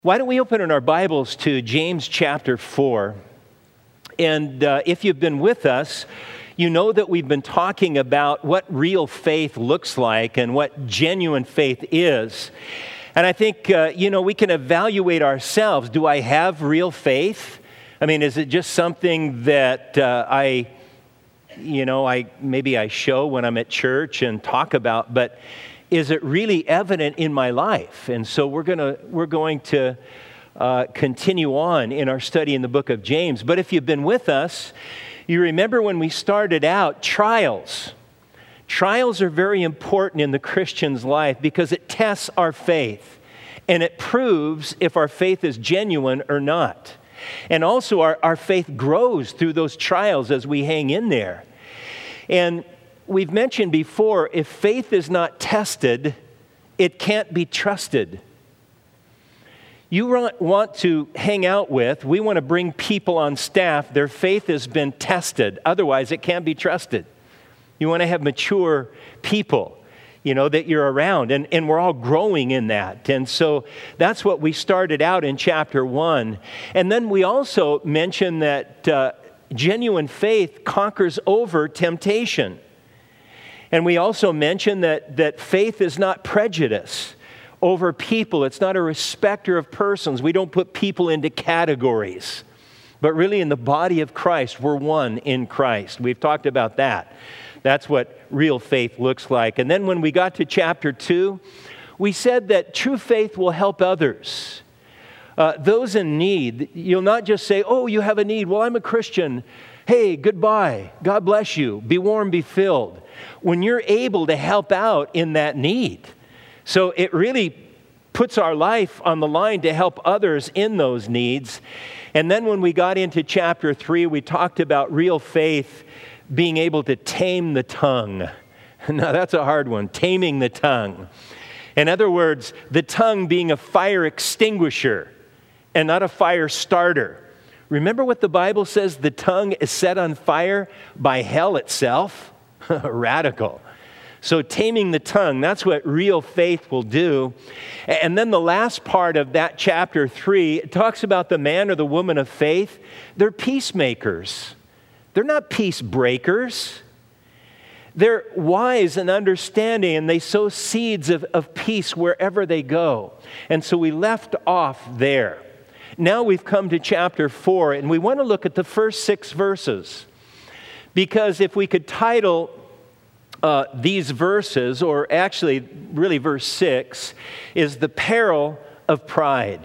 Why don't we open in our Bibles to James chapter 4? And if you've been with us, you know that we've been talking about what real faith looks like and what genuine faith is. And I think, we can evaluate ourselves. Do I have real faith? I mean, is it just something that I show when I'm at church and talk about, but is it really evident in my life? And so we're going to continue on in our study in the book of James. But if you've been with us, you remember when we started out, trials. Trials are very important in the Christian's life because it tests our faith and it proves if our faith is genuine or not. And also our faith grows through those trials as we hang in there. And we've mentioned before, if faith is not tested, it can't be trusted. You want to hang out with, we want to bring people on staff, their faith has been tested. Otherwise, it can't be trusted. You want to have mature people, that you're around. And we're all growing in that. And so that's what we started out in chapter 1. And then we also mentioned that genuine faith conquers over temptation. And we also mentioned that faith is not prejudice over people. It's not a respecter of persons. We don't put people into categories. But really in the body of Christ, we're one in Christ. We've talked about that. That's what real faith looks like. And then when we got to chapter 2, we said that true faith will help others. Those in need, you'll not just say, oh, you have a need. Well, I'm a Christian. Hey, goodbye. God bless you. Be warm, be filled. When you're able to help out in that need. So it really puts our life on the line to help others in those needs. And then when we got into chapter 3, we talked about real faith being able to tame the tongue. Now that's a hard one, taming the tongue. In other words, the tongue being a fire extinguisher and not a fire starter. Remember what the Bible says, the tongue is set on fire by hell itself? Radical. So taming the tongue, that's what real faith will do. And then the last part of that chapter 3, it talks about the man or the woman of faith. They're peacemakers. They're not peace breakers. They're wise and understanding, and they sow seeds of peace wherever they go. And so we left off there. Now we've come to chapter 4, and we want to look at the first 6 verses. Because if we could title these verses, or actually really verse 6, is the peril of pride.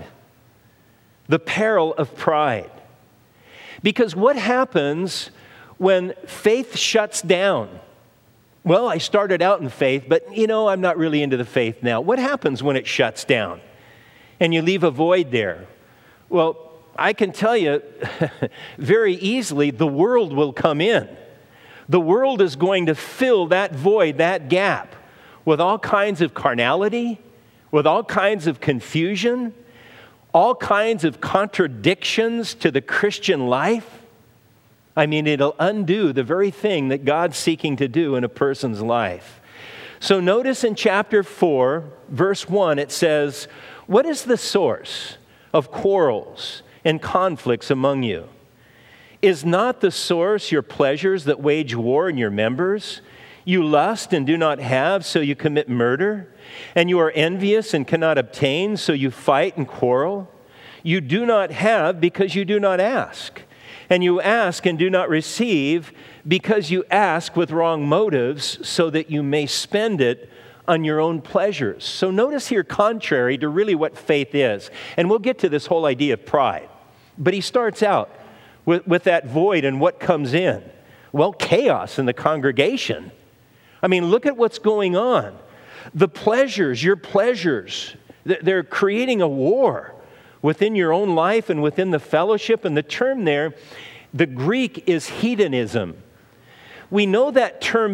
The peril of pride. Because what happens when faith shuts down? Well, I started out in faith, but I'm not really into the faith now. What happens when it shuts down and you leave a void there? Well, I can tell you very easily, the world will come in. The world is going to fill that void, that gap, with all kinds of carnality, with all kinds of confusion, all kinds of contradictions to the Christian life. I mean, it'll undo the very thing that God's seeking to do in a person's life. So notice in chapter 4, verse 1, it says, "What is the source of quarrels and conflicts among you? Is not the source your pleasures that wage war in your members? You lust and do not have, so you commit murder. And you are envious and cannot obtain, so you fight and quarrel. You do not have because you do not ask. And you ask and do not receive because you ask with wrong motives, so that you may spend it on your own pleasures." So notice here, contrary to really what faith is. And we'll get to this whole idea of pride. But he starts out with that void and what comes in. Well, chaos in the congregation. I mean, look at what's going on. The pleasures, your pleasures, they're creating a war within your own life and within the fellowship. And the term there, the Greek is hedonism. We know that term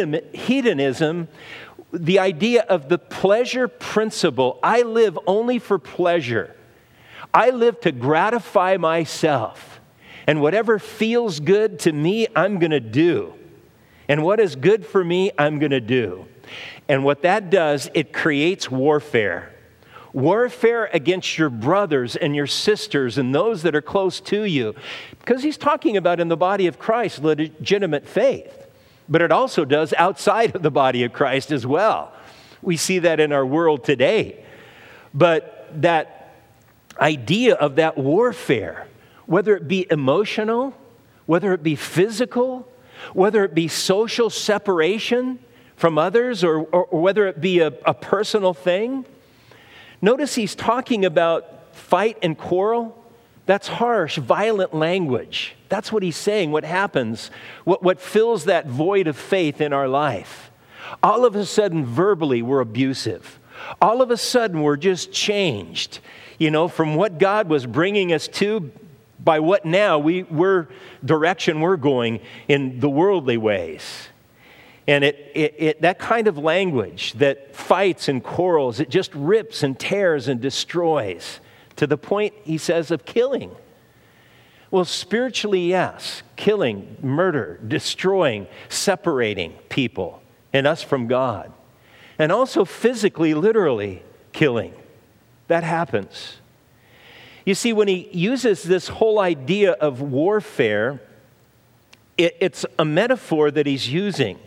hedonism, the idea of the pleasure principle. I live only for pleasure. I live to gratify myself. And whatever feels good to me, I'm going to do. And what is good for me, I'm going to do. And what that does, it creates warfare. Warfare against your brothers and your sisters and those that are close to you. Because he's talking about in the body of Christ, legitimate faith. But it also does outside of the body of Christ as well. We see that in our world today. But that idea of that warfare, whether it be emotional, whether it be physical, whether it be social separation from others, or whether it be a personal thing. Notice he's talking about fight and quarrel. That's harsh, violent language. That's what he's saying, what happens, what fills that void of faith in our life. All of a sudden, verbally, we're abusive. All of a sudden, we're just changed, from what God was bringing us to by what now we're direction we're going in the worldly ways. And that kind of language that fights and quarrels, it just rips and tears and destroys to the point, he says, of killing. Well, spiritually, yes, killing, murder, destroying, separating people and us from God. And also physically, literally killing. That happens. You see, when he uses this whole idea of warfare, it's a metaphor that he's using.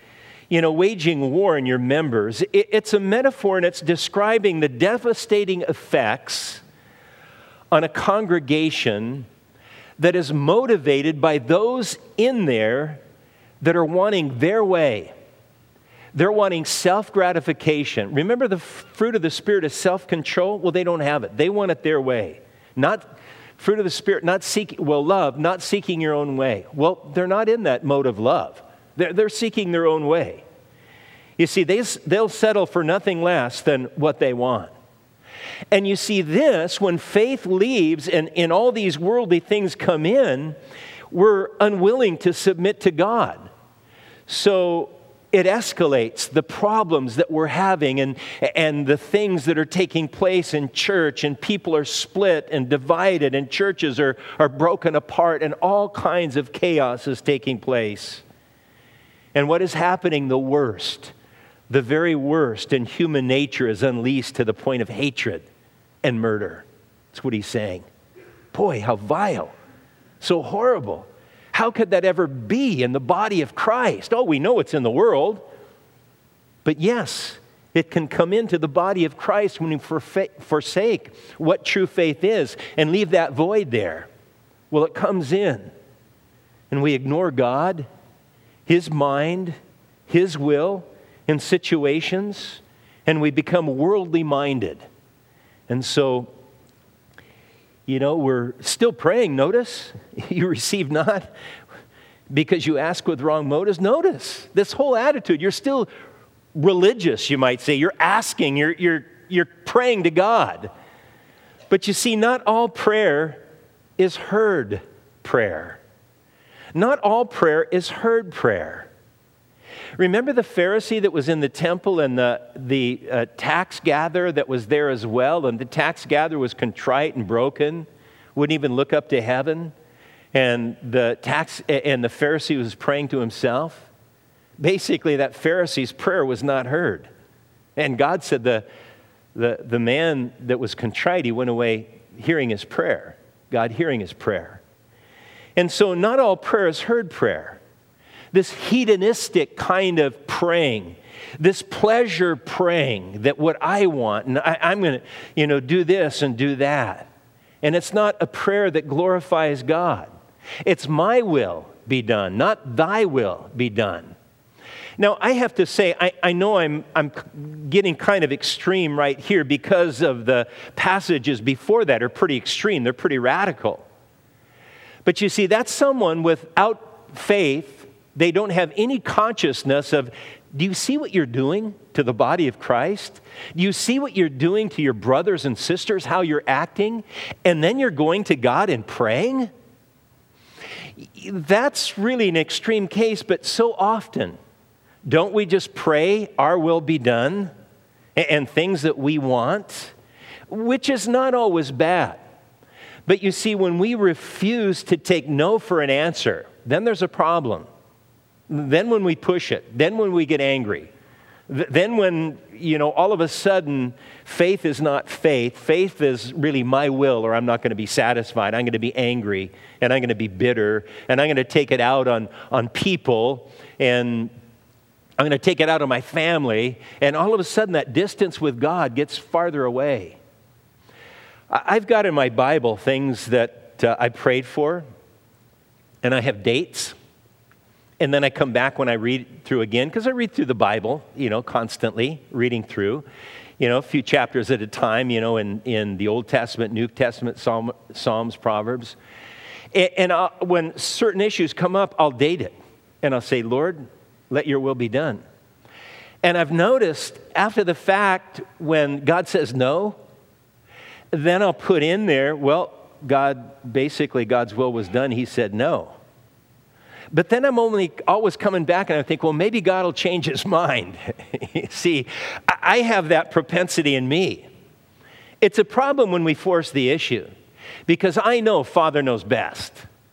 Waging war in your members. It's a metaphor, and it's describing the devastating effects on a congregation that is motivated by those in there that are wanting their way. They're wanting self-gratification. Remember, the fruit of the Spirit is self-control? Well, they don't have it. They want it their way. Not fruit of the Spirit, love, not seeking your own way. Well, they're not in that mode of love. They're seeking their own way. You see, they'll settle for nothing less than what they want. And you see this, when faith leaves and all these worldly things come in, we're unwilling to submit to God. So it escalates the problems that we're having and the things that are taking place in church, and people are split and divided, and churches are broken apart, and all kinds of chaos is taking place. And what is happening? The worst, the very worst in human nature is unleashed to the point of hatred and murder. That's what he's saying. Boy, how vile. So horrible. How could that ever be in the body of Christ? Oh, we know it's in the world. But yes, it can come into the body of Christ when we forsake what true faith is and leave that void there. Well, it comes in, and we ignore God, His mind, His will in situations, and we become worldly minded. And so, we're still praying. Notice, you receive not because you ask with wrong motives. Notice this whole attitude. You're still religious, you might say. You're asking, you're praying to God. But you see, not all prayer is heard prayer. Not all prayer is heard prayer. Remember the Pharisee that was in the temple and the tax gatherer that was there as well? And the tax gatherer was contrite and broken, wouldn't even look up to heaven. And the Pharisee was praying to himself. Basically, that Pharisee's prayer was not heard. And God said the man that was contrite, he went away hearing his prayer. God hearing his prayer. And so not all prayer is heard prayer. This hedonistic kind of praying, this pleasure praying that what I want, and I'm going to, do this and do that. And it's not a prayer that glorifies God. It's my will be done, not thy will be done. Now, I have to say, I know I'm getting kind of extreme right here because of the passages before that are pretty extreme. They're pretty radical. But you see, that's someone without faith. They don't have any consciousness of, do you see what you're doing to the body of Christ? Do you see what you're doing to your brothers and sisters, how you're acting? And then you're going to God and praying? That's really an extreme case, but so often, don't we just pray, our will be done, and things that we want, which is not always bad. But you see, when we refuse to take no for an answer, then there's a problem. Then when we push it, then when we get angry, Then when, all of a sudden, faith is not faith. Faith is really my will, or I'm not going to be satisfied. I'm going to be angry, and I'm going to be bitter, and I'm going to take it out on people, and I'm going to take it out on my family, and all of a sudden that distance with God gets farther away. I've got in my Bible things that I prayed for, and I have dates. And then I come back when I read through again, because I read through the Bible, constantly reading through, a few chapters at a time, in the Old Testament, New Testament, Psalms, Proverbs. And when certain issues come up, I'll date it. And I'll say, Lord, let your will be done. And I've noticed after the fact, when God says no, then I'll put in there, well, God's will was done. He said no. But then I'm always coming back and I think, well, maybe God will change his mind. See, I have that propensity in me. It's a problem when we force the issue, because I know Father knows best.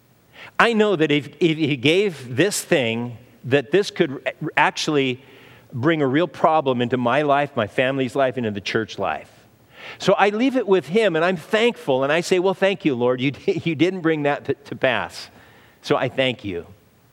I know that if he gave this thing, that this could actually bring a real problem into my life, my family's life, and into the church life. So I leave it with him, and I'm thankful, and I say, well, thank you, Lord. You didn't bring that to pass. So I thank you.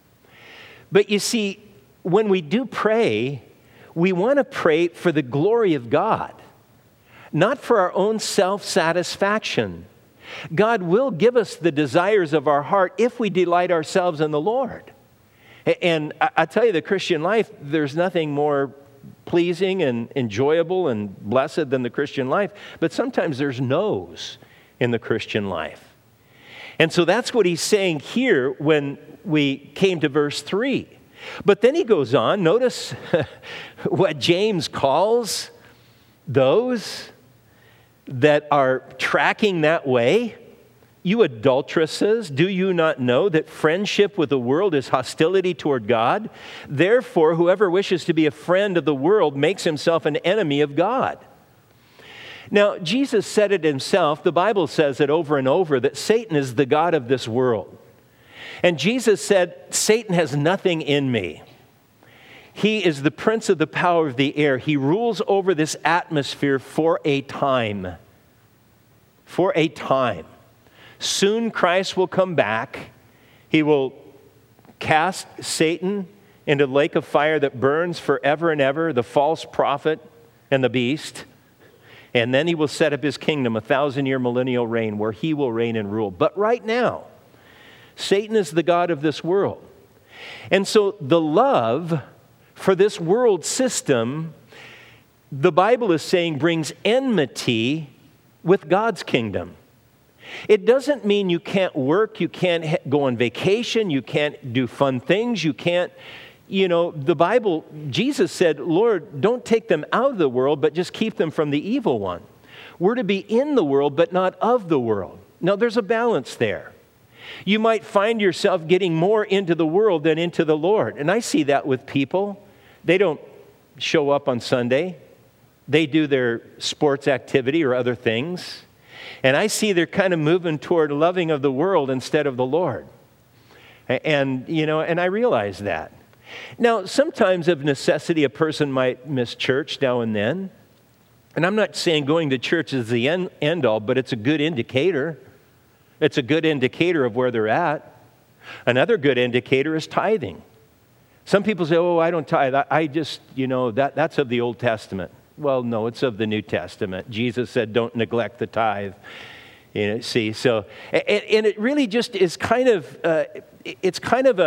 But you see, when we do pray, we want to pray for the glory of God, not for our own self-satisfaction. God will give us the desires of our heart if we delight ourselves in the Lord. And I tell you, the Christian life, there's nothing more pleasing and enjoyable and blessed than the Christian life. But sometimes there's no's in the Christian life. And so that's what he's saying here when we came to verse 3. But then he goes on. Notice what James calls those that are tracking that way. You adulteresses, do you not know that friendship with the world is hostility toward God? Therefore, whoever wishes to be a friend of the world makes himself an enemy of God. Now, Jesus said it himself. The Bible says it over and over, that Satan is the god of this world. And Jesus said, Satan has nothing in me. He is the prince of the power of the air. He rules over this atmosphere for a time. For a time. Soon Christ will come back. He will cast Satan into the lake of fire that burns forever and ever, the false prophet and the beast. And then he will set up his kingdom, 1,000-year millennial reign, where he will reign and rule. But right now, Satan is the god of this world. And so the love for this world system, the Bible is saying, brings enmity with God's kingdom. It doesn't mean you can't work, you can't go on vacation, you can't do fun things, you can't, the Bible, Jesus said, Lord, don't take them out of the world, but just keep them from the evil one. We're to be in the world, but not of the world. Now, there's a balance there. You might find yourself getting more into the world than into the Lord. And I see that with people. They don't show up on Sunday. They do their sports activity or other things. And I see they're kind of moving toward loving of the world instead of the Lord. And I realize that. Now, sometimes of necessity, a person might miss church now and then. And I'm not saying going to church is the end all, but it's a good indicator. It's a good indicator of where they're at. Another good indicator is tithing. Some people say, oh, I don't tithe. I just, that's of the Old Testament. Well, no, it's of the New Testament. Jesus said, don't neglect the tithe. See, so, and it really just is kind of, it's kind of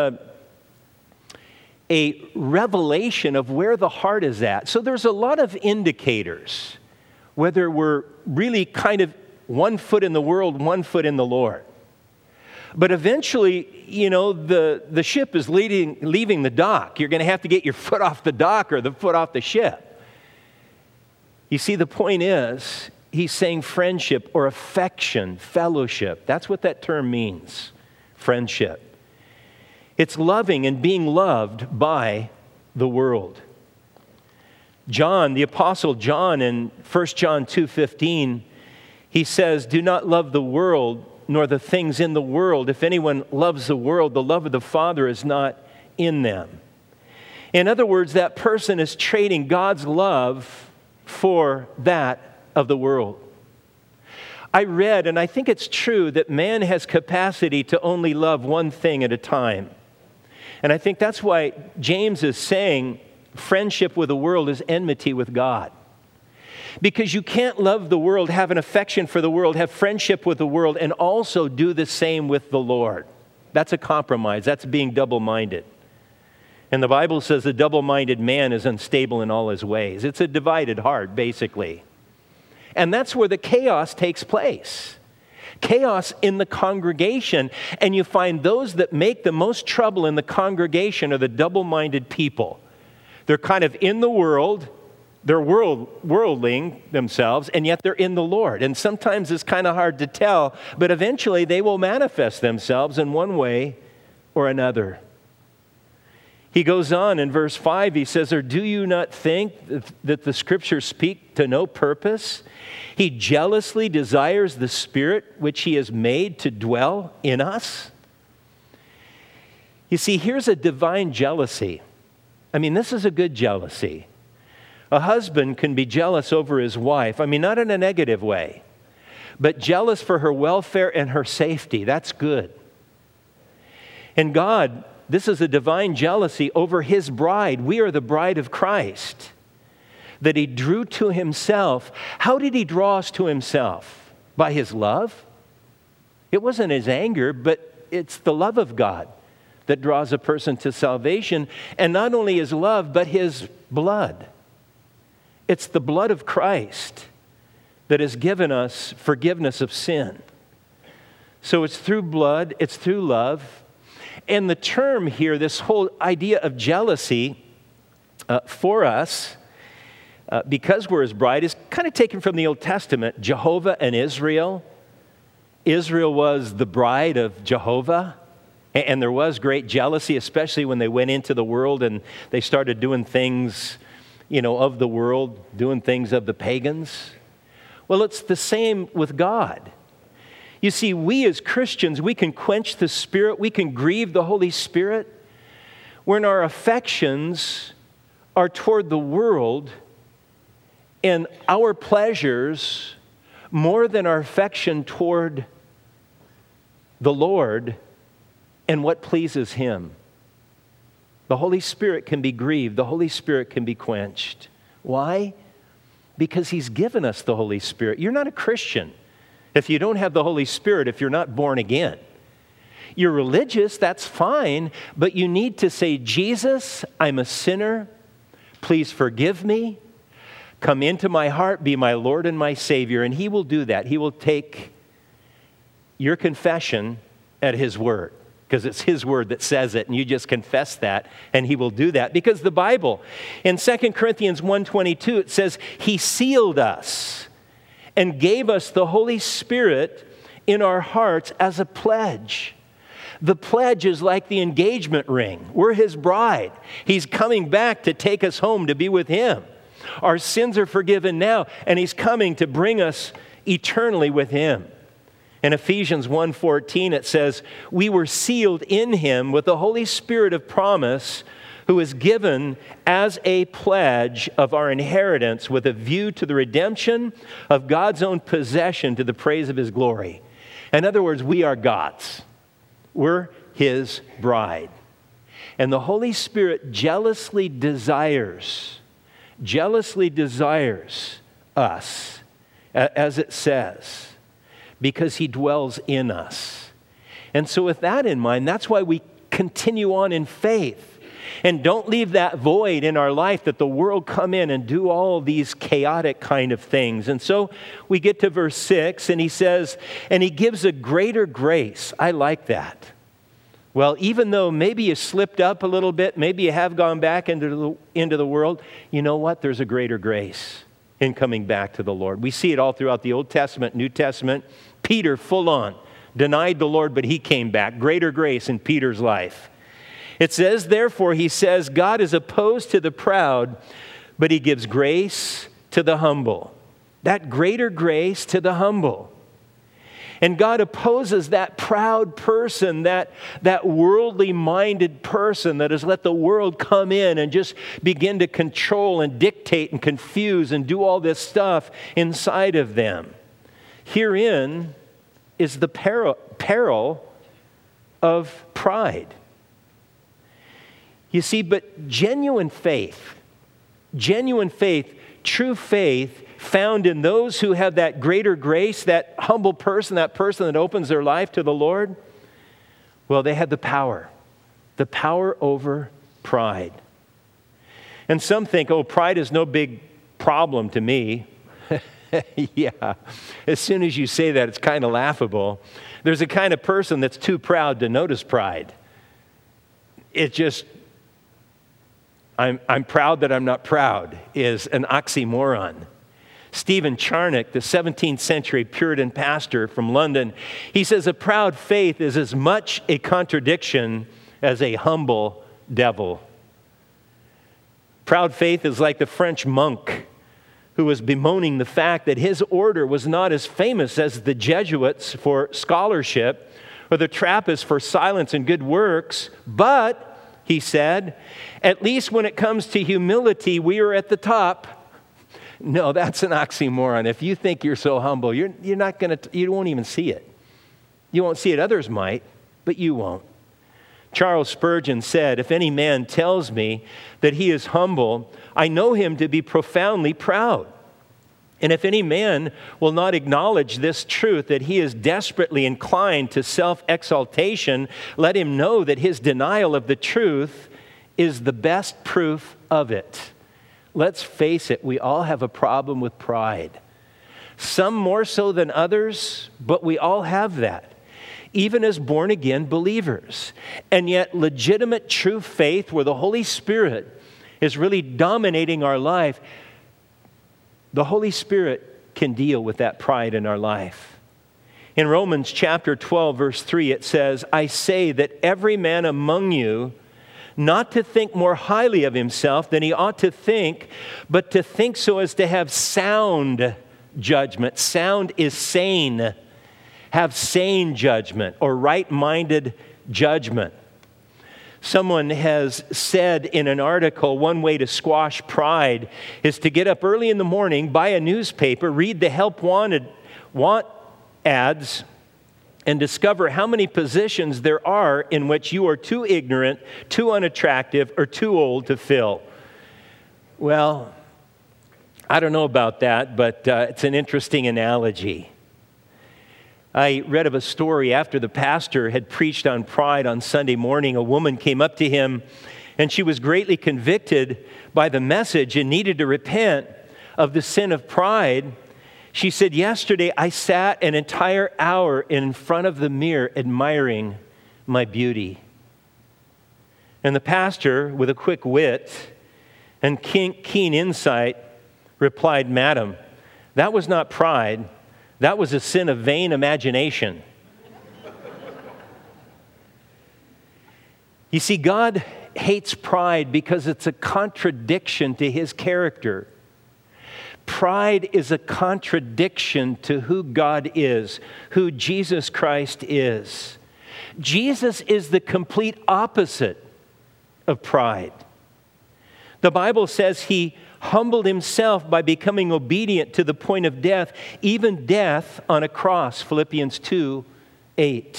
a revelation of where the heart is at. So there's a lot of indicators, whether we're really kind of 1 foot in the world, 1 foot in the Lord. But eventually, the ship is leaving the dock. You're going to have to get your foot off the dock or the foot off the ship. You see, the point is, he's saying friendship or affection, fellowship. That's what that term means, friendship. It's loving and being loved by the world. John, the Apostle John, in 1 John 2:15, he says, do not love the world nor the things in the world. If anyone loves the world, the love of the Father is not in them. In other words, that person is trading God's love for that of the world. I read, and I think it's true, that man has capacity to only love one thing at a time. And I think that's why James is saying friendship with the world is enmity with God. Because you can't love the world, have an affection for the world, have friendship with the world, and also do the same with the Lord. That's a compromise. That's being double-minded. And the Bible says a double-minded man is unstable in all his ways. It's a divided heart, basically. And that's where the chaos takes place. Chaos in the congregation. And you find those that make the most trouble in the congregation are the double-minded people. They're kind of in the world, they're worldling themselves, and yet they're in the Lord. And sometimes it's kind of hard to tell, but eventually they will manifest themselves in one way or another. He goes on in verse 5, he says, "Or do you not think that the Scriptures speak to no purpose? He jealously desires the Spirit which He has made to dwell in us." You see, here's a divine jealousy. I mean, this is a good jealousy. A husband can be jealous over his wife. I mean, not in a negative way, but jealous for her welfare and her safety. That's good. And God, this is a divine jealousy over His bride. We are the bride of Christ that He drew to Himself. How did He draw us to Himself? By His love? It wasn't His anger, but it's the love of God that draws a person to salvation. And not only His love, but His blood. It's the blood of Christ that has given us forgiveness of sin. So it's through blood, it's through love. And the term here, this whole idea of jealousy for us, because we're His bride, is kind of taken from the Old Testament. Jehovah and Israel. Israel was the bride of Jehovah. And there was great jealousy, especially when they went into the world and they started doing things, of the world, doing things of the pagans. Well, it's the same with God. You see, we as Christians, we can quench the Spirit, we can grieve the Holy Spirit when our affections are toward the world and our pleasures more than our affection toward the Lord and what pleases Him. The Holy Spirit can be grieved. The Holy Spirit can be quenched. Why? Because He's given us the Holy Spirit. You're not a Christian if you don't have the Holy Spirit, if you're not born again. You're religious, that's fine, but you need to say, "Jesus, I'm a sinner. Please forgive me. Come into my heart, be my Lord and my Savior." And He will do that. He will take your confession at His word. Because it's His word that says it, and you just confess that, and He will do that. Because the Bible, in 2 Corinthians 1:22, it says, He sealed us and gave us the Holy Spirit in our hearts as a pledge. The pledge is like the engagement ring. We're His bride. He's coming back to take us home to be with Him. Our sins are forgiven now, and He's coming to bring us eternally with Him. In Ephesians 1:14, it says, "We were sealed in Him with the Holy Spirit of promise, who is given as a pledge of our inheritance with a view to the redemption of God's own possession to the praise of His glory." In other words, we are God's. We're His bride. And the Holy Spirit jealously desires us, as it says, because He dwells in us. And so with that in mind, that's why we continue on in faith. And don't leave that void in our life that the world come in and do all these chaotic kind of things. And so we get to verse 6, and he says, "And He gives a greater grace." I like that. Well, even though maybe you slipped up a little bit, maybe you have gone back into the world, you know what? There's a greater grace in coming back to the Lord. We see it all throughout the Old Testament, New Testament. Peter, full on, denied the Lord, but he came back. Greater grace in Peter's life. It says, therefore, he says, God is opposed to the proud, but He gives grace to the humble. That greater grace to the humble. And God opposes that proud person, that worldly-minded person that has let the world come in and just begin to control and dictate and confuse and do all this stuff inside of them. Herein is the peril of pride. You see, but genuine faith, true faith found in those who have that greater grace, that humble person, that person that opens their life to the Lord, well, they have the power over pride. And some think, oh, pride is no big problem to me. Yeah, as soon as you say that, it's kind of laughable. There's a kind of person that's too proud to notice pride. It's just, I'm proud that I'm not proud is an oxymoron. Stephen Charnock, the 17th century Puritan pastor from London, he says a proud faith is as much a contradiction as a humble devil. Proud faith is like the French monk who was bemoaning the fact that his order was not as famous as the Jesuits for scholarship or the Trappists for silence and good works, but, he said, at least when it comes to humility, we are at the top. No, that's an oxymoron. If you think you're so humble, you won't even see it. You won't see it. Others might, but you won't. Charles Spurgeon said, if any man tells me that he is humble, I know him to be profoundly proud. And if any man will not acknowledge this truth, that he is desperately inclined to self-exaltation, let him know that his denial of the truth is the best proof of it. Let's face it, we all have a problem with pride. Some more so than others, but we all have that, even as born-again believers. And yet, legitimate true faith where the Holy Spirit is really dominating our life, the Holy Spirit can deal with that pride in our life. In Romans chapter 12, verse 3, it says, I say that every man among you not to think more highly of himself than he ought to think, but to think so as to have sound judgment. Sound is sane. Have sane judgment or right-minded judgment. Someone has said in an article, one way to squash pride is to get up early in the morning, buy a newspaper, read the help want ads, and discover how many positions there are in which you are too ignorant, too unattractive, or too old to fill. Well, I don't know about that, but it's an interesting analogy. I read of a story after the pastor had preached on pride on Sunday morning. A woman came up to him, and she was greatly convicted by the message and needed to repent of the sin of pride. She said, yesterday I sat an entire hour in front of the mirror admiring my beauty. And the pastor, with a quick wit and keen insight, replied, Madam, that was not pride. That was a sin of vain imagination. You see, God hates pride because it's a contradiction to his character. Pride is a contradiction to who God is, who Jesus Christ is. Jesus is the complete opposite of pride. The Bible says he humbled himself by becoming obedient to the point of death, even death on a cross, Philippians 2:8.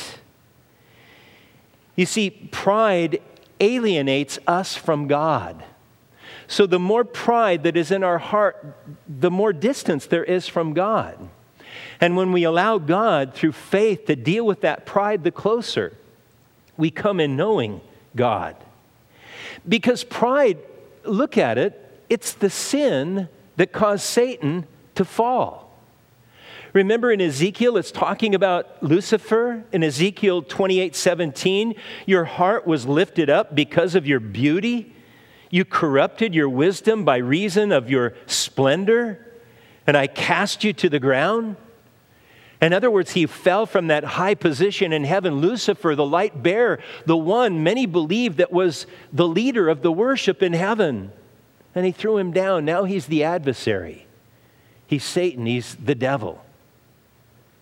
You see, pride alienates us from God. So the more pride that is in our heart, the more distance there is from God. And when we allow God through faith to deal with that pride, the closer we come in knowing God. Because pride, look at it, it's the sin that caused Satan to fall. Remember in Ezekiel, it's talking about Lucifer. In Ezekiel 28:17, your heart was lifted up because of your beauty. You corrupted your wisdom by reason of your splendor, and I cast you to the ground. In other words, he fell from that high position in heaven. Lucifer, the light bearer, the one many believed that was the leader of the worship in heaven. And he threw him down. Now he's the adversary. He's Satan. He's the devil.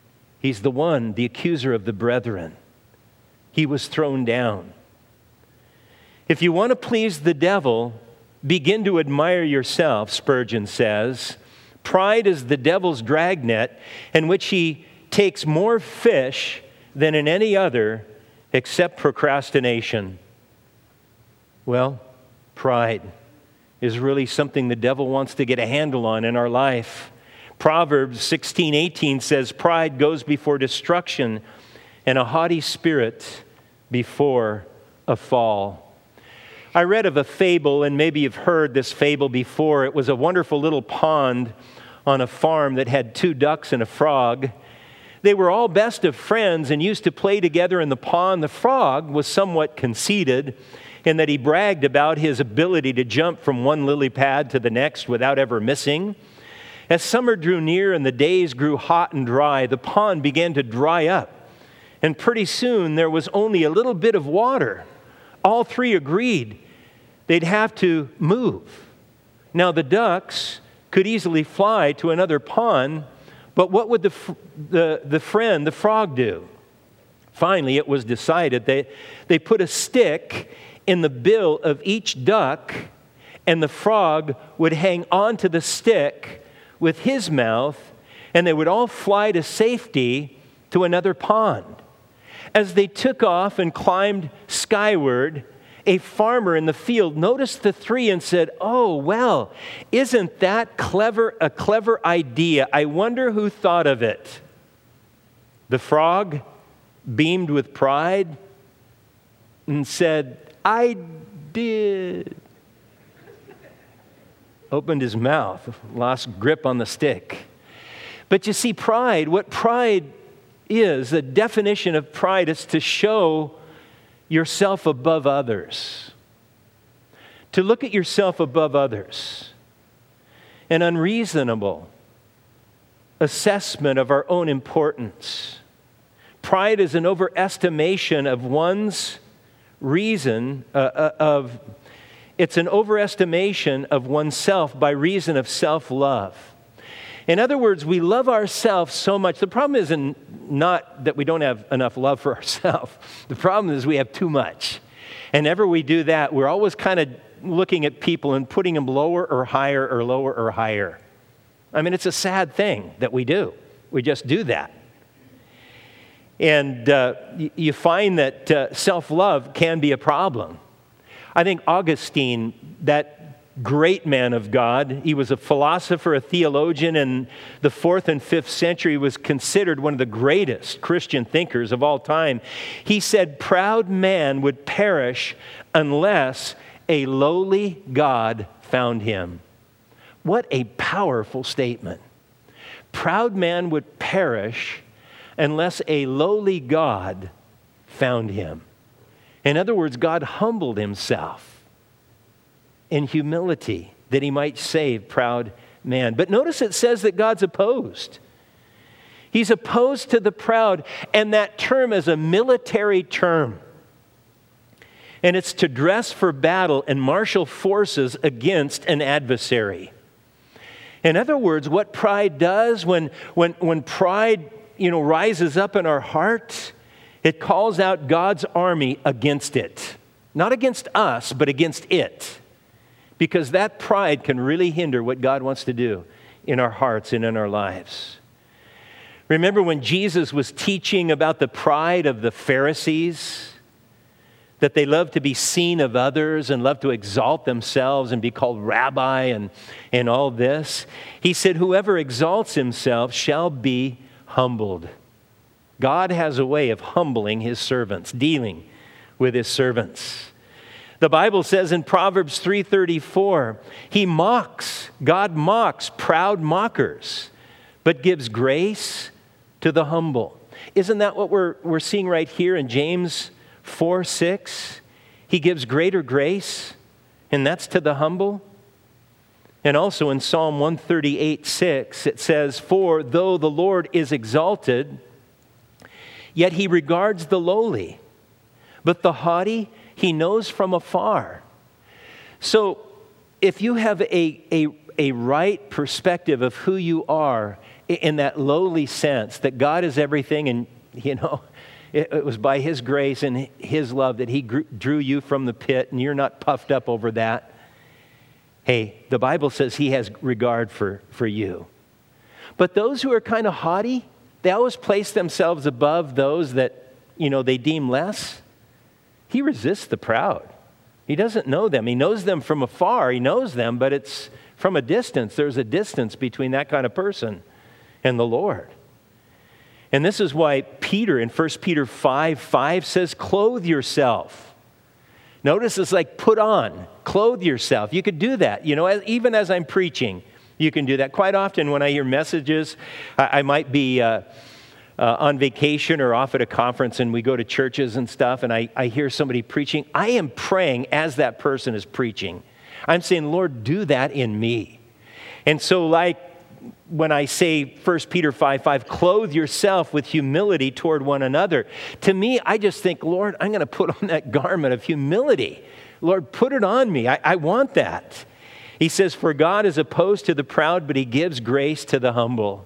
He's the one, the accuser of the brethren. He was thrown down. If you want to please the devil, begin to admire yourself, Spurgeon says. Pride is the devil's dragnet in which he takes more fish than in any other except procrastination. Well, pride is really something the devil wants to get a handle on in our life. Proverbs 16:18 says, pride goes before destruction and a haughty spirit before a fall. I read of a fable, and maybe you've heard this fable before. It was a wonderful little pond on a farm that had 2 ducks and a frog. They were all best of friends and used to play together in the pond. The frog was somewhat conceited in that he bragged about his ability to jump from one lily pad to the next without ever missing. As summer drew near and the days grew hot and dry, the pond began to dry up. And pretty soon there was only a little bit of water. All 3 agreed they'd have to move. Now the ducks could easily fly to another pond, but what would the frog do? Finally, it was decided they put a stick in the bill of each duck, and the frog would hang onto the stick with his mouth, and they would all fly to safety to another pond. As they took off and climbed skyward, a farmer in the field noticed the 3 and said, "Oh, well, isn't that a clever idea? I wonder who thought of it." The frog beamed with pride and said, "I did." Opened his mouth, lost grip on the stick. But you see, what pride is, the definition of pride is to show yourself above others. To look at yourself above others. An unreasonable assessment of our own importance. Pride is an overestimation of one's reason it's an overestimation of oneself by reason of self-love. In other words, we love ourselves so much. The problem isn't not that we don't have enough love for ourselves. The problem is we have too much. And whenever we do that, we're always kind of looking at people and putting them lower or higher or lower or higher. I mean, it's a sad thing that we do. We just do that. And you find that self-love can be a problem. I think Augustine, that great man of God, he was a philosopher, a theologian in the 4th and 5th century, was considered one of the greatest Christian thinkers of all time. He said, "Proud man would perish unless a lowly God found him." What a powerful statement. Proud man would perish unless a lowly God found him. In other words, God humbled himself in humility that he might save proud man. But notice it says that God's opposed. He's opposed to the proud, and that term is a military term. And it's to dress for battle and marshal forces against an adversary. In other words, what pride does, when pride rises up in our heart, it calls out God's army against it. Not against us, but against it. Because that pride can really hinder what God wants to do in our hearts and in our lives. Remember when Jesus was teaching about the pride of the Pharisees? That they love to be seen of others and love to exalt themselves and be called rabbi and all this. He said, "Whoever exalts himself shall be humbled." God has a way of humbling his servants, dealing with his servants. The Bible says in Proverbs 3:34, God mocks proud mockers, but gives grace to the humble. Isn't that what we're seeing right here in James 4:6? He gives greater grace, and that's to the humble. And also in Psalm 138:6, it says, "For though the Lord is exalted, yet he regards the lowly, but the haughty he knows from afar." So if you have a right perspective of who you are in that lowly sense that God is everything, and, it was by His grace and His love that He drew you from the pit, and you're not puffed up over that. Hey, the Bible says He has regard for you. But those who are kind of haughty, they always place themselves above those that, they deem less. He resists the proud. He doesn't know them. He knows them from afar. He knows them, but it's from a distance. There's a distance between that kind of person and the Lord. And this is why Peter in 1 Peter 5:5 says, clothe yourself. Notice it's like put on, clothe yourself. You could do that, even as I'm preaching, you can do that. Quite often when I hear messages, I might be on vacation or off at a conference and we go to churches and stuff, and I hear somebody preaching. I am praying as that person is preaching. I'm saying, Lord, do that in me. And so like when I say 1 Peter 5:5, clothe yourself with humility toward one another. To me, I just think, Lord, I'm going to put on that garment of humility. Lord, put it on me. I want that. He says, for God is opposed to the proud, but He gives grace to the humble.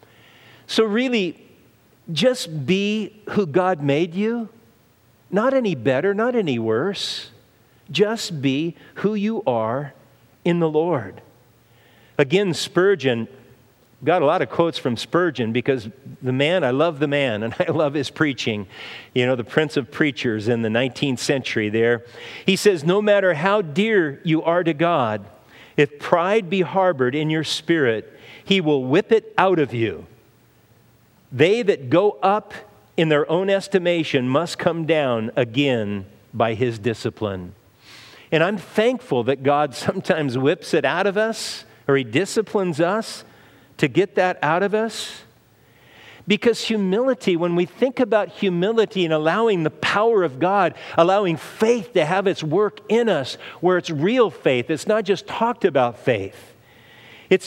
So really, just be who God made you. Not any better, not any worse. Just be who you are in the Lord. Again, Spurgeon, got a lot of quotes from Spurgeon because I love the man, and I love his preaching. The Prince of Preachers in the 19th century there. He says, no matter how dear you are to God, if pride be harbored in your spirit, He will whip it out of you. They that go up in their own estimation must come down again by His discipline. And I'm thankful that God sometimes whips it out of us, or He disciplines us to get that out of us. Because humility, when we think about humility and allowing the power of God, allowing faith to have its work in us, where it's real faith, it's not just talked about faith. It's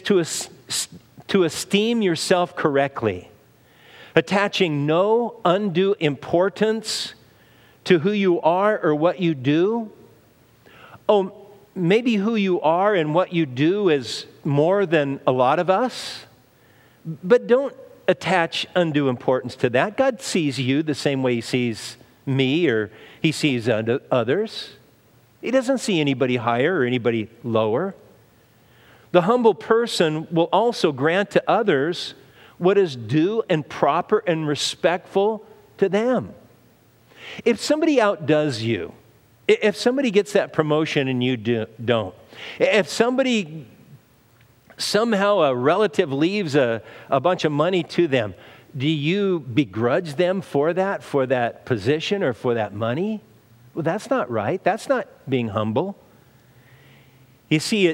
to esteem yourself correctly, attaching no undue importance to who you are or what you do. Oh, maybe who you are and what you do is more than a lot of us, but don't attach undue importance to that. God sees you the same way He sees me or He sees others. He doesn't see anybody higher or anybody lower. The humble person will also grant to others what is due and proper and respectful to them. If somebody outdoes you, if somebody gets that promotion and you don't, if somebody, somehow a relative leaves a bunch of money to them, do you begrudge them for that position or for that money? Well, that's not right. That's not being humble. You see,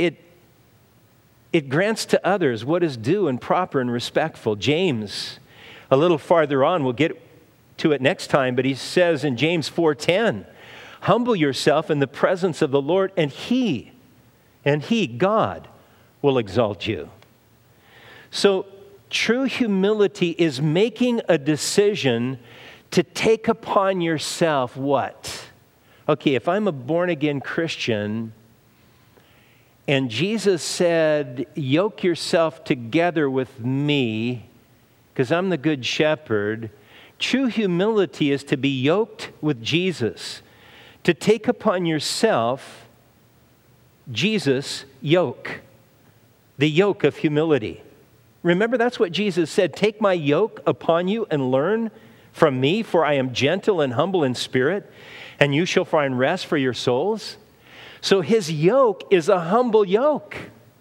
it grants to others what is due and proper and respectful. James, a little farther on, we'll get to it next time, but he says in James 4:10, humble yourself in the presence of the Lord, and He, God, will exalt you. So true humility is making a decision to take upon yourself what? Okay, if I'm a born-again Christian, and Jesus said, yoke yourself together with me, because I'm the good shepherd, true humility is to be yoked with Jesus, to take upon yourself Jesus' yoke, the yoke of humility. Remember, that's what Jesus said, take my yoke upon you and learn from me, for I am gentle and humble in spirit, and you shall find rest for your souls. So His yoke is a humble yoke.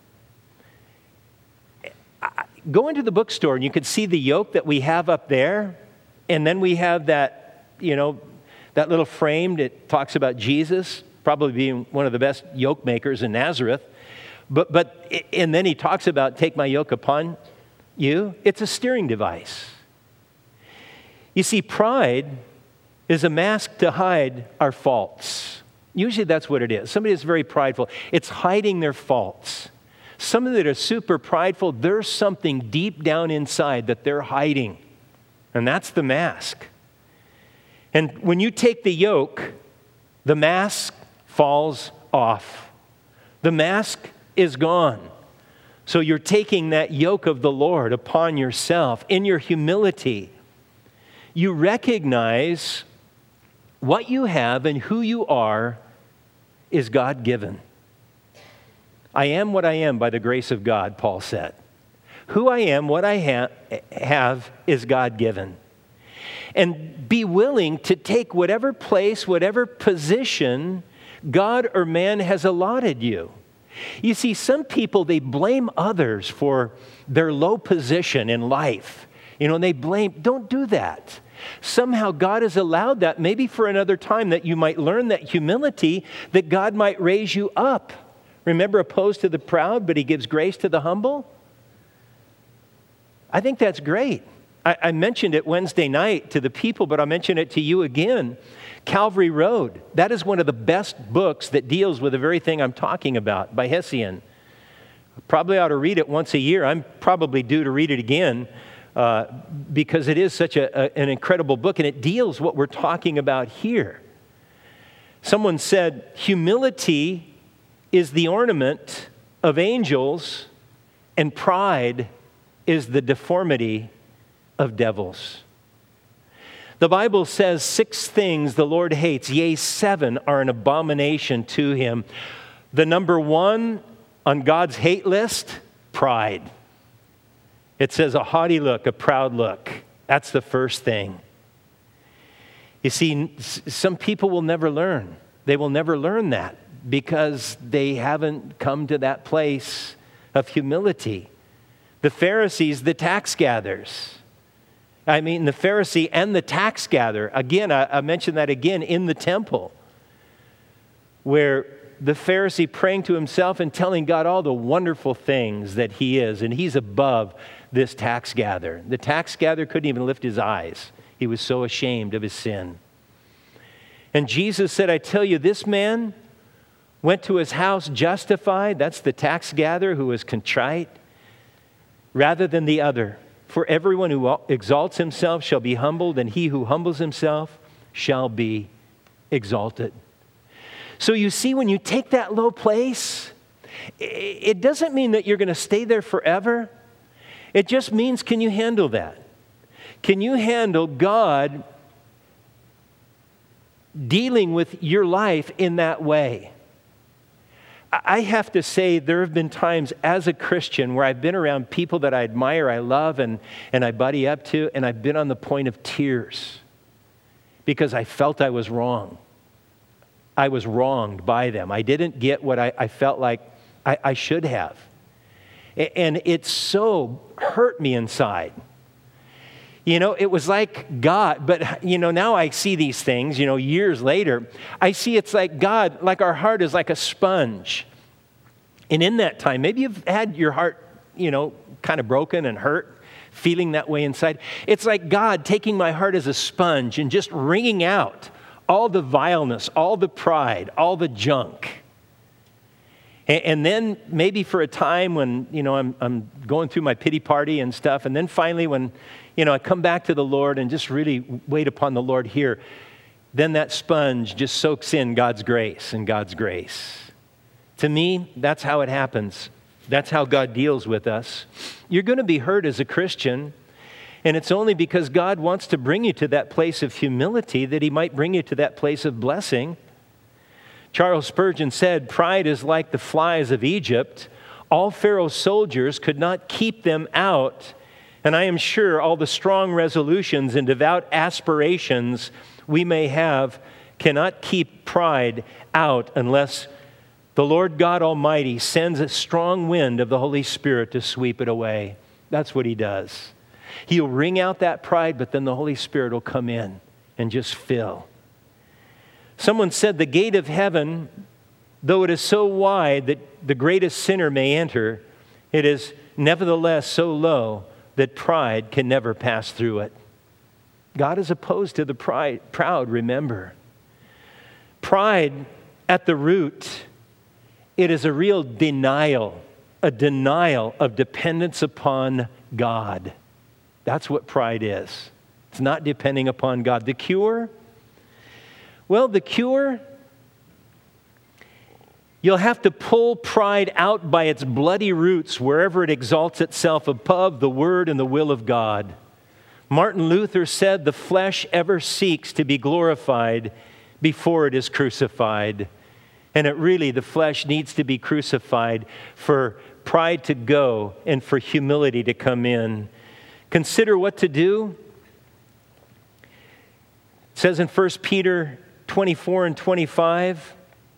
Go into the bookstore and you can see the yoke that we have up there, and then we have that, that little frame that talks about Jesus, probably being one of the best yoke makers in Nazareth. And then He talks about take my yoke upon you. It's a steering device. You see, pride is a mask to hide our faults. Usually that's what it is. Somebody that's very prideful, it's hiding their faults. Some that are super prideful, there's something deep down inside that they're hiding. And that's the mask. And when you take the yoke, the mask falls off. The mask is gone. So you're taking that yoke of the Lord upon yourself in your humility. You recognize what you have and who you are is God-given. I am what I am by the grace of God, Paul said. Who I am, what I have is God-given. And be willing to take whatever place, whatever position God or man has allotted you. You see, some people, they blame others for their low position in life. And they blame, don't do that. Somehow God has allowed that, maybe for another time, that you might learn that humility, that God might raise you up. Remember, opposed to the proud, but he gives grace to the humble? I think that's great. I mentioned it Wednesday night to the people, but I'll mention it to you again. Calvary Road, that is one of the best books that deals with the very thing I'm talking about, by Hessian. Probably ought to read it once a year. I'm probably due to read it again because it is such an incredible book, and it deals what we're talking about here. Someone said, humility is the ornament of angels, and pride is the deformity of devils. The Bible says 6 things the Lord hates, yea, 7 are an abomination to him. The number 1 on God's hate list, pride. It says a haughty look, a proud look. That's the first thing. You see, some people will never learn. They will never learn that because they haven't come to that place of humility. The Pharisees, the tax gatherers. The Pharisee and the tax gatherer. Again, I mentioned that again in the temple, where the Pharisee praying to himself and telling God all the wonderful things that he is, and he's above this tax gatherer. The tax gatherer couldn't even lift his eyes. He was so ashamed of his sin. And Jesus said, I tell you, this man went to his house justified. That's the tax gatherer who was contrite, rather than the other. For everyone who exalts himself shall be humbled, and he who humbles himself shall be exalted. So you see, when you take that low place, it doesn't mean that you're going to stay there forever. It just means, can you handle that? Can you handle God dealing with your life in that way? I have to say, there have been times as a Christian where I've been around people that I admire, I love, and I buddy up to, and I've been on the point of tears because I felt I was wrong. I was wronged by them. I didn't get what I felt like I should have. And it so hurt me inside. It was like God, but now I see these things, years later. I see it's like God, like our heart is like a sponge. And in that time, maybe you've had your heart, kind of broken and hurt, feeling that way inside. It's like God taking my heart as a sponge and just wringing out all the vileness, all the pride, all the junk. And then maybe for a time when, I'm going through my pity party and stuff, and then finally when, I come back to the Lord and just really wait upon the Lord here, then that sponge just soaks in God's grace and God's grace. To me, that's how it happens. That's how God deals with us. You're going to be hurt as a Christian, and it's only because God wants to bring you to that place of humility that he might bring you to that place of blessing. Charles Spurgeon said, pride is like the flies of Egypt. All Pharaoh's soldiers could not keep them out. And I am sure all the strong resolutions and devout aspirations we may have cannot keep pride out unless the Lord God Almighty sends a strong wind of the Holy Spirit to sweep it away. That's what he does. He'll wring out that pride, but then the Holy Spirit will come in and just fill. Someone said the gate of heaven, though it is so wide that the greatest sinner may enter, it is nevertheless so low that pride can never pass through it. God is opposed to the proud, remember. Pride at the root, it is a real denial of dependence upon God. That's what pride is. It's not depending upon God. The cure? Well, the cure You'll have to pull pride out by its bloody roots wherever it exalts itself above the word and the will of God. Martin Luther said, the flesh ever seeks to be glorified before it is crucified. And the flesh needs to be crucified for pride to go and for humility to come in. Consider what to do. It says in 1 Peter 24 and 25,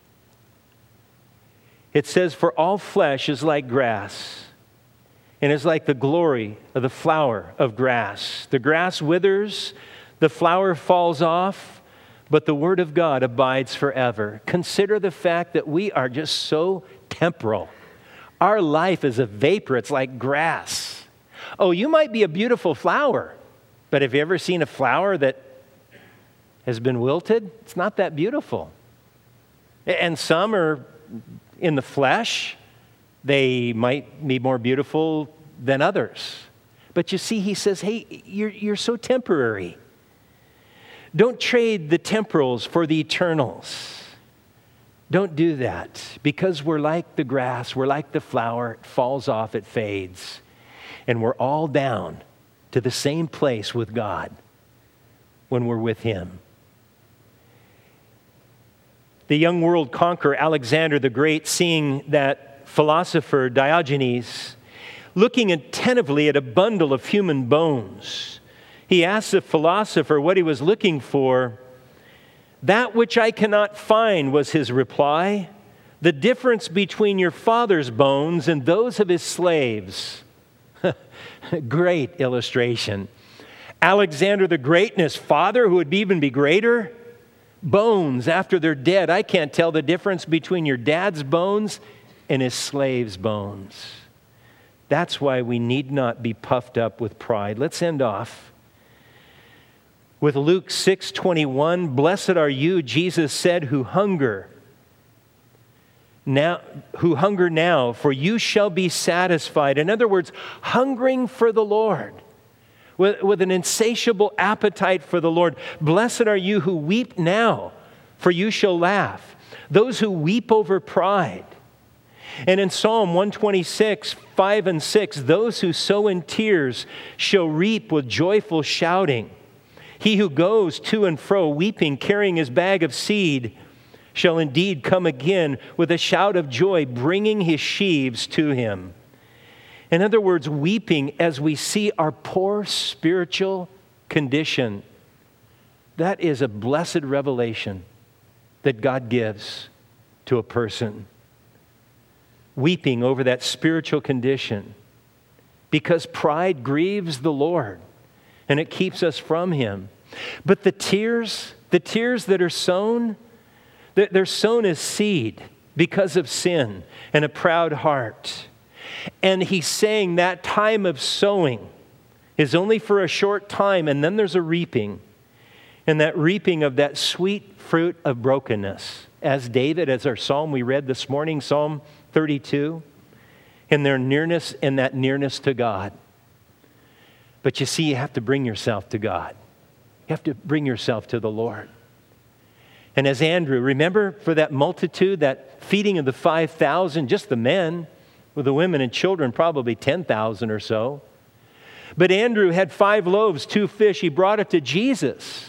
it says, for all flesh is like grass, and is like the glory of the flower of grass. The grass withers, the flower falls off, but the word of God abides forever. Consider the fact that we are just so temporal. Our life is a vapor. It's like grass. Oh, you might be a beautiful flower, but have you ever seen a flower that has been wilted? It's not that beautiful. And some are in the flesh. They might be more beautiful than others. But you see, he says, hey, you're so temporary. Don't trade the temporals for the eternals. Don't do that, because we're like the grass, we're like the flower. It falls off, it fades. And we're all down to the same place with God when we're with Him. The young world conqueror Alexander the Great, seeing that philosopher Diogenes looking attentively at a bundle of human bones, he asked the philosopher what he was looking for. That which I cannot find, was his reply. The difference between your father's bones and those of his slaves. Great illustration. Alexander the Great and his father, who would even be greater, bones after they're dead. I can't tell the difference between your dad's bones and his slave's bones. That's why we need not be puffed up with pride. Let's end off with Luke 6:21. Blessed are you, Jesus said, who hunger now, for you shall be satisfied. In other words, hungering for the Lord, with an insatiable appetite for the Lord. Blessed are you who weep now, for you shall laugh. Those who weep over pride. And in Psalm 126, 5 and 6, those who sow in tears shall reap with joyful shouting. He who goes to and fro weeping, carrying his bag of seed, shall indeed come again with a shout of joy, bringing his sheaves to him. In other words, weeping as we see our poor spiritual condition. That is a blessed revelation that God gives to a person. Weeping over that spiritual condition, because pride grieves the Lord and it keeps us from Him. But the tears that are sown, they're sown as seed because of sin and a proud heart. And He's saying that time of sowing is only for a short time, and then there's a reaping. And that reaping of that sweet fruit of brokenness. As David, as our psalm we read this morning, Psalm 32, in their nearness, in that nearness to God. But you see, you have to bring yourself to God. You have to bring yourself to the Lord. And as Andrew, remember for that multitude, that feeding of the 5,000, just the men, with the women and children, probably 10,000 or so. But Andrew had 5 loaves, 2 fish. He brought it to Jesus.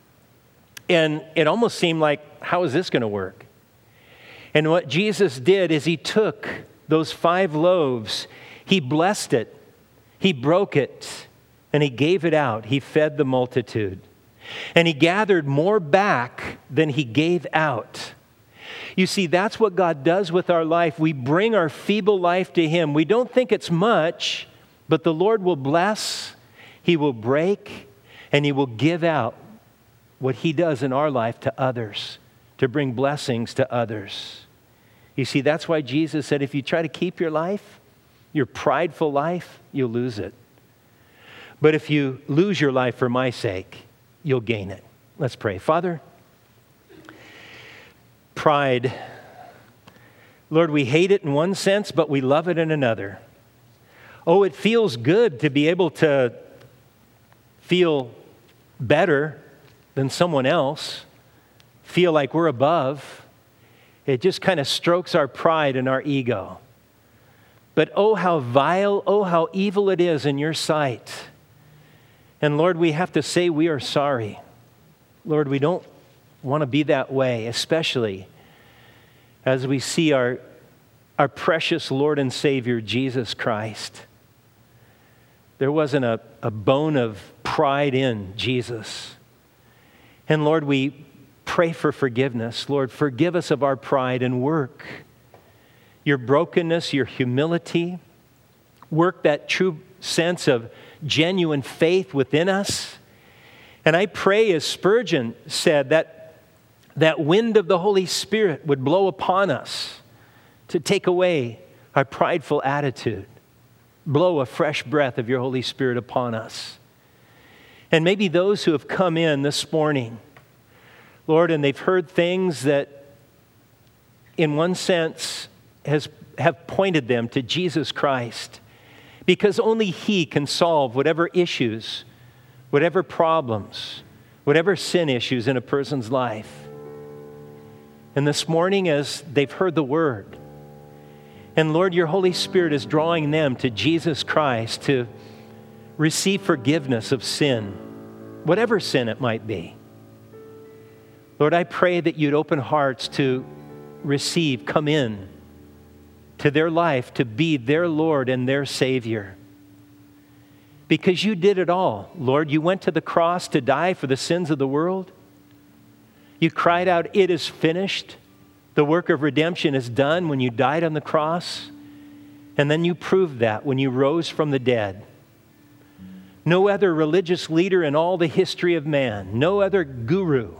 And it almost seemed like, how is this going to work? And what Jesus did is He took those 5 loaves, He blessed it, He broke it, and He gave it out. He fed the multitude. And He gathered more back than He gave out. You see, that's what God does with our life. We bring our feeble life to Him. We don't think it's much, but the Lord will bless, He will break, and He will give out what He does in our life to others, to bring blessings to others. You see, that's why Jesus said, if you try to keep your life, your prideful life, you'll lose it. But if you lose your life for my sake, you'll gain it. Let's pray. Father, pride, Lord, we hate it in one sense, but we love it in another. Oh, it feels good to be able to feel better than someone else, feel like we're above. It just kind of strokes our pride and our ego. But oh, how vile, oh, how evil it is in your sight. And Lord, we have to say we are sorry. Lord, we don't want to be that way, especially as we see our precious Lord and Savior, Jesus Christ. There wasn't a bone of pride in Jesus. And Lord, we pray for forgiveness. Lord, forgive us of our pride and work your brokenness, your humility. Work that true sense of genuine faith within us. And I pray, as Spurgeon said, that wind of the Holy Spirit would blow upon us to take away our prideful attitude. Blow a fresh breath of your Holy Spirit upon us. And maybe those who have come in this morning, Lord, and they've heard things that in one sense have pointed them to Jesus Christ, because only He can solve whatever issues, whatever problems, whatever sin issues in a person's life. And this morning, as they've heard the Word, and Lord, your Holy Spirit is drawing them to Jesus Christ to receive forgiveness of sin, whatever sin it might be. Lord, I pray that you'd open hearts to receive, come in to their life to be their Lord and their Savior. Because you did it all, Lord. You went to the cross to die for the sins of the world. You cried out, "It is finished." The work of redemption is done when you died on the cross. And then you proved that when you rose from the dead. No other religious leader in all the history of man, no other guru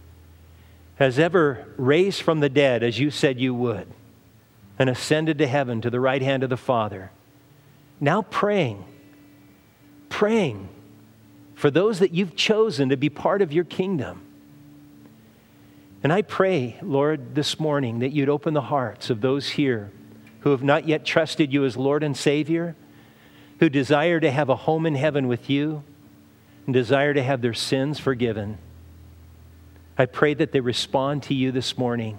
has ever raised from the dead as you said you would and ascended to heaven to the right hand of the Father. Now praying for those that you've chosen to be part of your kingdom. And I pray, Lord, this morning that you'd open the hearts of those here who have not yet trusted you as Lord and Savior, who desire to have a home in heaven with you and desire to have their sins forgiven. I pray that they respond to you this morning.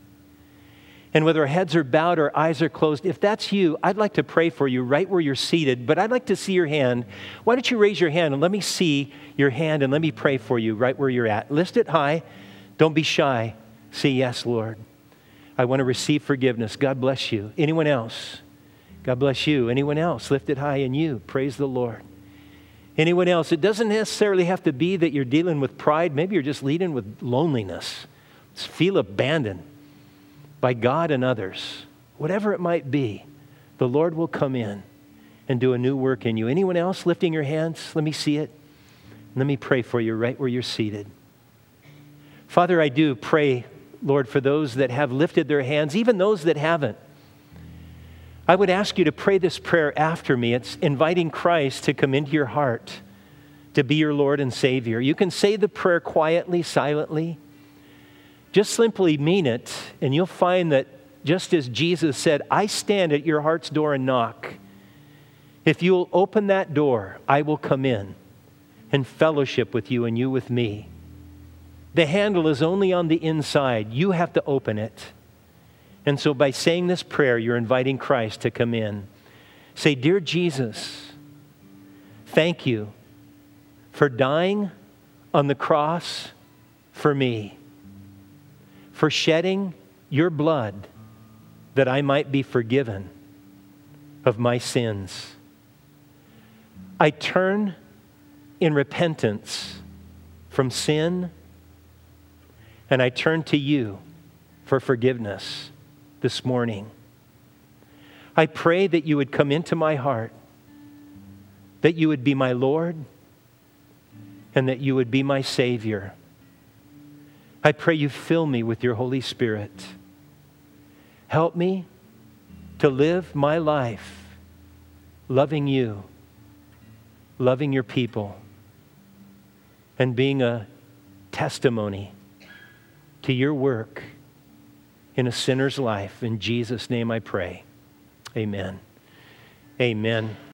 And whether our heads are bowed or eyes are closed, if that's you, I'd like to pray for you right where you're seated, but I'd like to see your hand. Why don't you raise your hand and let me see your hand and let me pray for you right where you're at. Lift it high. Don't be shy. Say, "Yes, Lord. I want to receive forgiveness." God bless you. Anyone else? God bless you. Anyone else? Lift it high in you. Praise the Lord. Anyone else? It doesn't necessarily have to be that you're dealing with pride. Maybe you're just dealing with loneliness. Just feel abandoned by God and others. Whatever it might be, the Lord will come in and do a new work in you. Anyone else lifting your hands? Let me see it. Let me pray for you right where you're seated. Father, I do pray, Lord, for those that have lifted their hands, even those that haven't. I would ask you to pray this prayer after me. It's inviting Christ to come into your heart, to be your Lord and Savior. You can say the prayer quietly, silently. Just simply mean it, and you'll find that just as Jesus said, "I stand at your heart's door and knock. If you'll open that door, I will come in and fellowship with you and you with me." The handle is only on the inside. You have to open it. And so by saying this prayer, you're inviting Christ to come in. Say, "Dear Jesus, thank you for dying on the cross for me, for shedding your blood that I might be forgiven of my sins. I turn in repentance from sin, and I turn to you for forgiveness this morning. I pray that you would come into my heart, that you would be my Lord, and that you would be my Savior. I pray you fill me with your Holy Spirit. Help me to live my life loving you, loving your people, and being a testimony to your work in a sinner's life. In Jesus' name I pray. Amen. Amen.